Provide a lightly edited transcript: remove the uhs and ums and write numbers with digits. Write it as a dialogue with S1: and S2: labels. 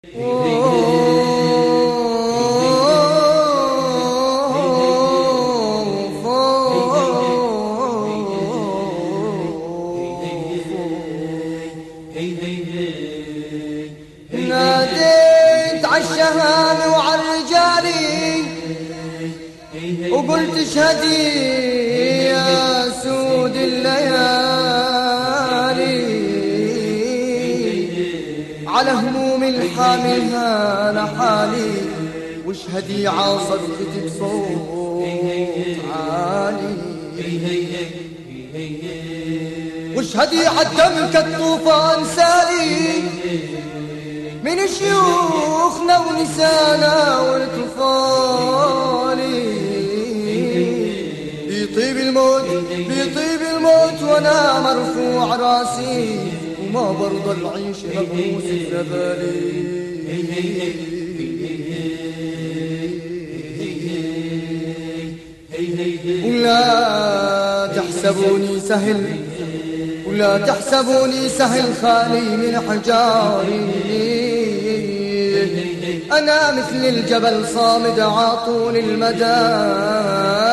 S1: ناديت عالشهامة وعالرجالي وقلت اشهدي يا سود الليالي على هموم الحاملها لحالي، واشهدي عاصرتك بصوت عالي، واشهدي عالدم كالطوفان سالي من شيوخنا ونسانا والاطفالي. بيطيب الموت وانا مرفوع راسي، وما برضى العيش مبعوث الزبالي. ولا تحسبوني سهل خالي من حجاري، أنا مثل الجبل صامد عاطول المدى.